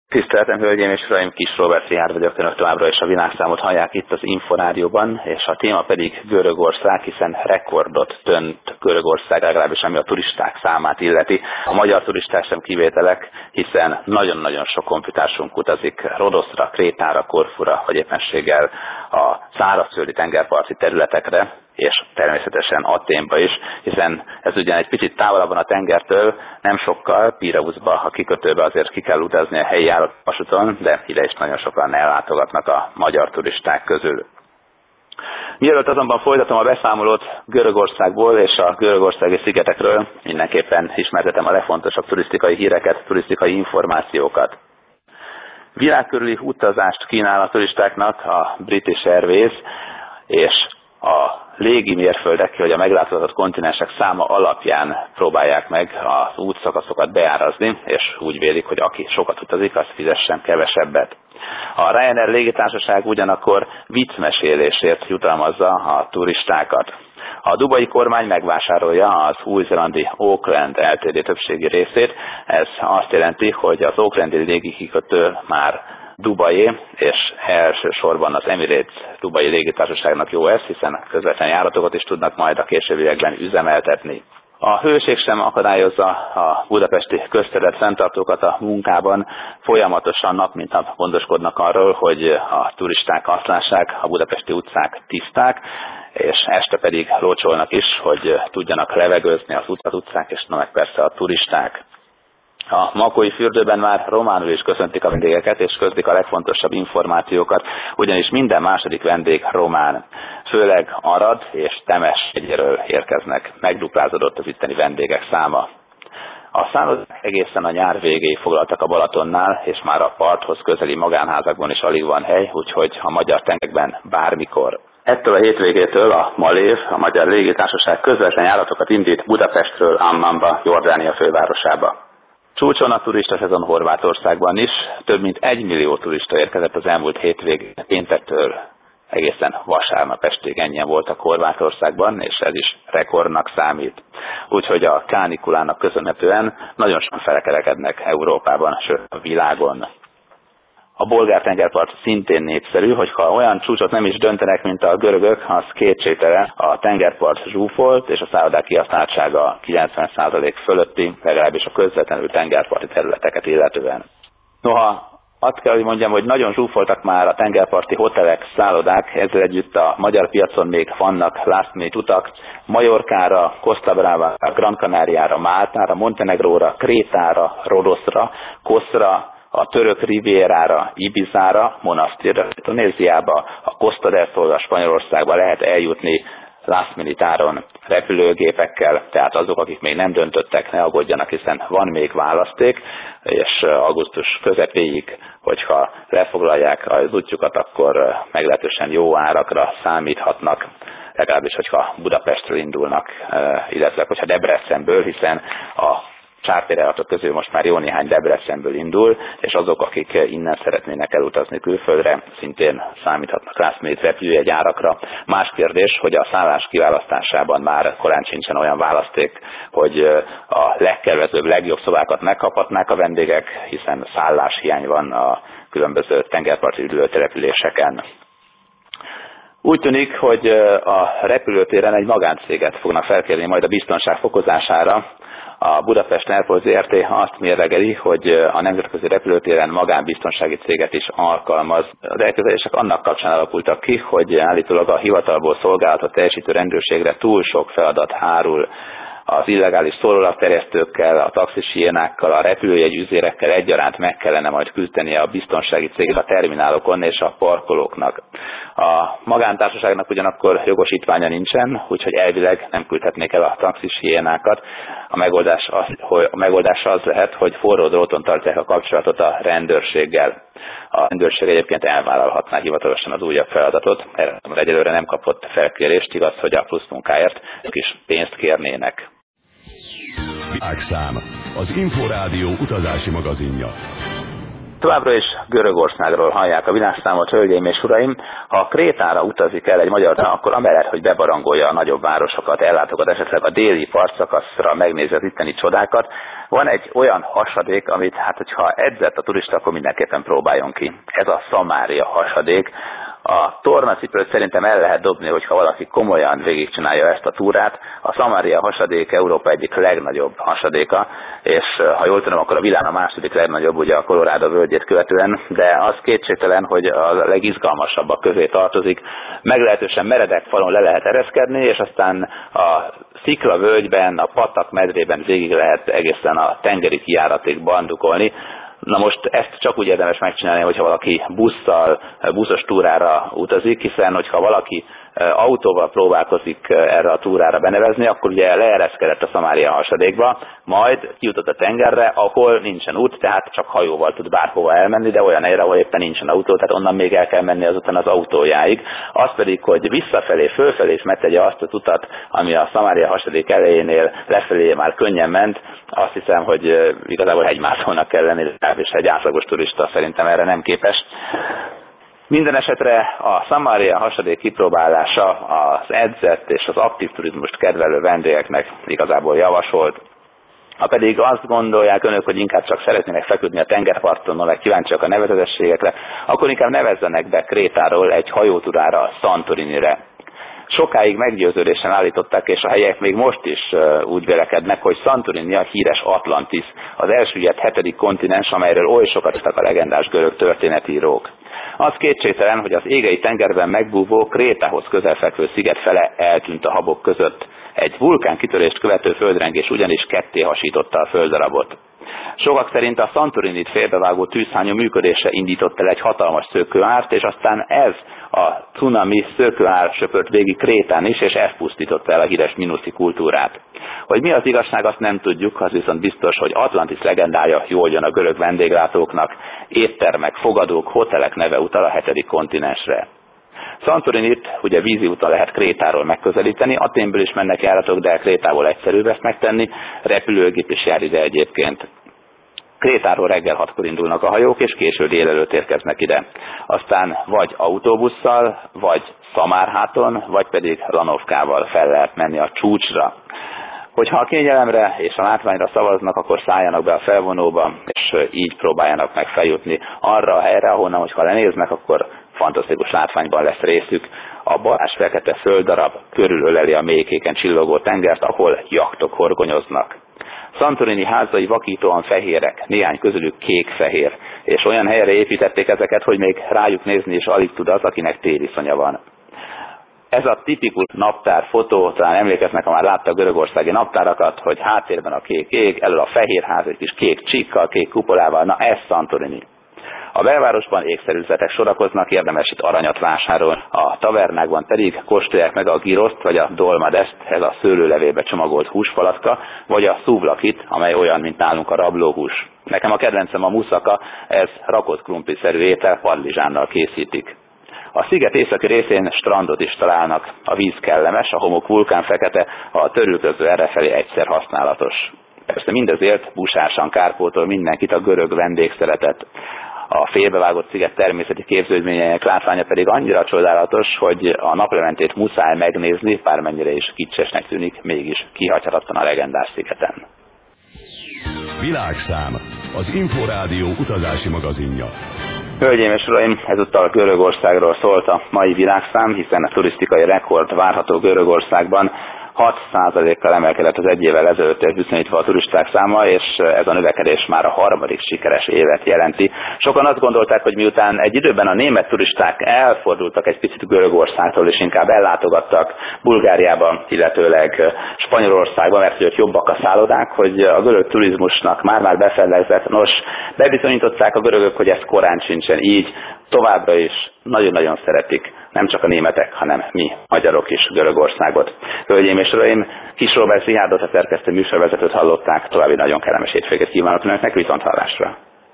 Tiszteltem, hölgyeim és uraim, Kis Róbert Szihárd vagyok, önök továbbra is a világszámot hallják itt az Inforádióban, és a téma pedig Görögország, hiszen rekordot dönt Görögország, legalábbis ami a turisták számát illeti. A magyar turisták sem kivételek, hiszen nagyon-nagyon sok honfitársunk utazik Rodoszra, Krétára, Korfura, vagy éppenséggel a szárazföldi tengerparti területekre, és természetesen Athénba is, hiszen ez ugyan egy picit távolabb van a tengertől, nem sokkal, Pireuszba, a kikötőbe azért ki kell utazni a helyi járatvasúton, de ide is nagyon sokan ellátogatnak a magyar turisták közül. Mielőtt azonban folytatom a beszámolót Görögországból és a görögországi szigetekről, mindenképpen ismertetem a legfontosabb turisztikai híreket, turisztikai információkat. Világkörüli utazást kínál a turistáknak a British Airways, és a légi mérföldek, vagy a meglátogatott kontinensek száma alapján próbálják meg az útszakaszokat beárazni, és úgy vélik, hogy aki sokat utazik, az fizessen kevesebbet. A Ryanair légitársaság ugyanakkor viccmesélésért jutalmazza a turistákat. A dubai kormány megvásárolja az új-zélandi Auckland Ltd. Többségi részét. Ez azt jelenti, hogy az aucklandi légikikötő már Dubaié, és elsősorban az Emirates Dubai légitársaságnak jó ez, hiszen közvetlen járatokat is tudnak majd a későbbiekben üzemeltetni. A hőség sem akadályozza a budapesti közterület fenntartókat a munkában, folyamatosan nap mint nap gondoskodnak arról, hogy a turisták azt lássák, a budapesti utcák tiszták, és este pedig lócsolnak is, hogy tudjanak levegőzni az utcák, és meg persze a turisták. A Makói fürdőben már románul is köszöntik a vendégeket, és közlik a legfontosabb információkat, ugyanis minden második vendég román. Főleg Arad és Temes hegyéről érkeznek. Megduplázódott az itteni vendégek száma. A szállodák egészen a nyár végéig foglaltak a Balatonnál, és már a parthoz közeli magánházakban is alig van hely, úgyhogy a magyar tengerekben bármikor. Ettől a hétvégétől a Malév, a magyar légitársaság közvetlen járatokat indít Budapestről Ammanba, Jordánia fővárosába. Csúcson a turista szezon Horvátországban is, több mint 1 millió turista érkezett az elmúlt hétvégén, péntektől egészen vasárnap estig ennyien voltak Horvátországban, és ez is rekordnak számít. Úgyhogy a kánikulának köszönhetően nagyon sokan felkerekednek Európában, sőt a világon. A bolgár tengerpart szintén népszerű, hogyha olyan csúcsot nem is döntenek, mint a görögök, az kétségtelen a tengerpart zsúfolt, és a szállodák kihasználtsága 90% fölötti, legalábbis a közvetlenül tengerparti területeket illetően. Noha azt kell, hogy mondjam, hogy nagyon zsúfoltak már a tengerparti hotelek, szállodák, ezzel együtt a magyar piacon még vannak last minute utak, Majorkára, Costa Bravára, Gran Canariára, Máltára, Montenegróra, Krétára, Rodoszra, Koszra, a török Rivierára, Ibizára, Monasztirra, Tunéziába, a Costa del Solra, Spanyolországba lehet eljutni last minute áron repülőgépekkel, tehát azok, akik még nem döntöttek, ne aggódjanak, hiszen van még választék, és augusztus közepéig, hogyha lefoglalják az útjukat, akkor meglehetősen jó árakra számíthatnak, legalábbis, hogyha Budapestről indulnak, illetve hogyha Debrecenből, hiszen a csártérjáratok közül most már jó néhány Debrecenből indul, és azok, akik innen szeretnének elutazni külföldre, szintén számíthatnak last minute repülőjegyárakra. Más kérdés, hogy a szállás kiválasztásában már korán sincsen olyan választék, hogy a legkedvezőbb, legjobb szobákat megkaphatnák a vendégek, hiszen szálláshiány van a különböző tengerparti üdülőtelepüléseken. Úgy tűnik, hogy a repülőtéren egy magáncéget fognak felkérni majd a biztonság fokozására. A Budapest Airport Zrt. Azt mérlegeli, hogy a nemzetközi repülőtéren magánbiztonsági céget is alkalmaz. Az elképzelések annak kapcsán alakultak ki, hogy állítólag a hivatalból szolgálatot teljesítő rendőrségre túl sok feladat hárul. Az illegális szólólapterjesztőkkel, a taxis hiénákkal, a repülőjegyüzérekkel egyaránt meg kellene majd küzdenie a biztonsági cégek a terminálokon és a parkolóknak. A magántársaságnak ugyanakkor jogosítványa nincsen, úgyhogy elvileg nem küldhetnék el a taxis hiénákat. A megoldás az lehet, hogy forró dróton tartják a kapcsolatot a rendőrséggel. A rendőrség egyébként elvállalhatná hivatalosan az újabb feladatot, erre egyelőre nem kapott felkérést, igaz, hogy a plusz munkáért ők is pénzt kérnének. Világszám, az Inforádió utazási magazinja. Továbbra is Görögországról hallják a világszámot, hölgyeim és uraim. Ha Krétára utazik el egy magyar, akkor amellett, hogy bebarangolja a nagyobb városokat, ellátogat esetleg a déli partszakaszra, megnézi az itteni csodákat, van egy olyan hasadék, amit hogyha edzett a turista, akkor mindenképpen próbáljon ki. Ez a Szamária hasadék. A tornacipőt szerintem el lehet dobni, hogyha valaki komolyan végigcsinálja ezt a túrát. A Szamária hasadék Európa egyik legnagyobb hasadéka, és ha jól tudom, akkor a világ a második legnagyobb, ugye a Colorado völgyét követően, de az kétségtelen, hogy a legizgalmasabbak közé tartozik. Meglehetősen meredek falon le lehet ereszkedni, és aztán a sziklavölgyben, a patak medrében végig lehet egészen a tengeri kijáratig bandukolni. Na most ezt csak úgy érdemes megcsinálni, hogyha valaki buszos túrára utazik, hiszen hogyha valaki autóval próbálkozik erre a túrára benevezni, akkor ugye leereszkedett a Szamária hasadékba, majd kijutott a tengerre, ahol nincsen út, tehát csak hajóval tud bárhova elmenni, de olyan helyre, ahol éppen nincsen autó, tehát onnan még el kell menni azután az autójáig. Az pedig, hogy visszafelé, fölfelé is megtegye azt az utat, ami a Szamária hasadék elejénél lefelé már könnyen ment, azt hiszem, hogy igazából hegymászónak kell lenni, és egy átlagos turista szerintem erre nem képes. Minden esetre a Szamária hasadék kipróbálása az edzett és az aktív turizmust kedvelő vendégeknek igazából javasolt. Ha pedig azt gondolják önök, hogy inkább csak szeretnének feküdni a tengerparton, meg kíváncsiak a nevezetességekre, akkor inkább nevezzenek be Krétáról egy hajótúrára Santorinire. Sokáig meggyőződésen állították, és a helyek még most is úgy vélekednek, hogy Santorini a híres Atlantis, az elsüllyedt 7. kontinens, amelyről oly sokat írtak a legendás görög történetírók. Az kétségtelen, hogy az égei tengerben megbúvó Krétához közelfekvő sziget fele eltűnt a habok között. Egy vulkánkitörést követő földrengés ugyanis ketté hasította a földdarabot. Sokak szerint a Santorinit félbevágó tűzhányó működése indított el egy hatalmas szökőárt, és aztán ez a cunami szökőár söpört végig Krétán is, és ez pusztította el a híres minuszi kultúrát. Hogy mi az igazság, azt nem tudjuk, az viszont biztos, hogy Atlantis legendája jól jön a görög vendéglátóknak, éttermek, fogadók, hotelek neve utal a 7. kontinensre. Santorinit ugye vízi úton lehet Krétáról megközelíteni, Athénből is mennek járatok, de Krétából egyszerűbb ezt megtenni, repülőgép is jár ide egyébként. Krétáról reggel 6-kor indulnak a hajók, és késő délelőtt érkeznek ide. Aztán vagy autóbusszal, vagy Szamárháton, vagy pedig Lanovkával fel lehet menni a csúcsra. Hogyha a kényelemre és a látványra szavaznak, akkor szálljanak be a felvonóba, és így próbáljanak meg feljutni arra a helyre, ahonnan, hogyha lenéznek, akkor fantasztikus látványban lesz részük. A balázs-fekete földdarab körülöleli a mélykéken csillogó tengert, ahol jachtok horgonyoznak. Santorini házai vakítóan fehérek, néhány közülük kék-fehér, és olyan helyre építették ezeket, hogy még rájuk nézni is alig tud az, akinek tériszonja van. Ez a tipikus naptárfotó, talán emlékeznek, ha már látta a görögországi naptárakat, hogy háttérben a kék ég, elől a fehér ház egy kis kék csíkkal, kék kupolával, na ez Santorini. A belvárosban ékszerüzletek sorakoznak, érdemes itt aranyat vásárolni. A tavernákban pedig kóstolják meg a giroszt, vagy a dolmadest, ez a szőlőlevébe csomagolt húspalatka, vagy a szuvlakit, amely olyan, mint nálunk a rablóhús. Nekem a kedvencem a muszaka, ez rakott krumpli-szerű étel, padlizsánnal készítik. A sziget északi részén strandot is találnak, a víz kellemes, a homok vulkánfekete, a törülköző errefelé egyszer használatos. Persze mindezért busásan kárpótol mindenkit a görög vendégszeretet. A félbevágott sziget természeti képződményeinek látványa pedig annyira csodálatos, hogy a naplementét muszáj megnézni, bármennyire is kicsesnek tűnik, mégis kihagyhatatlan a legendás szigeten. Világszám, az Inforádió utazási magazinja. Hölgyeim és uraim, ezúttal Görögországról szólt a mai világszám, hiszen a turisztikai rekord várható Görögországban. 6%-kal emelkedett az egy évvel ezelőttel viszonyítva a turisták száma, és ez a növekedés már a harmadik sikeres évet jelenti. Sokan azt gondolták, hogy miután egy időben a német turisták elfordultak egy picit Görögországtól, és inkább ellátogattak Bulgáriába, illetőleg Spanyolországba, mert hogy ott jobbak a szállodák, hogy a görög turizmusnak már befellegzett. Nos, bebizonyították a görögök, hogy ez korán sincsen így, továbbra is nagyon-nagyon szeretik nem csak a németek, hanem mi, magyarok is Görögországot. Hölgyeim és uraim, Kis Róbert Rihárdot, a szerkesztő műsorvezetőt hallották, további nagyon kellemes hétvégét kívánok önöknek, viszonthallásra!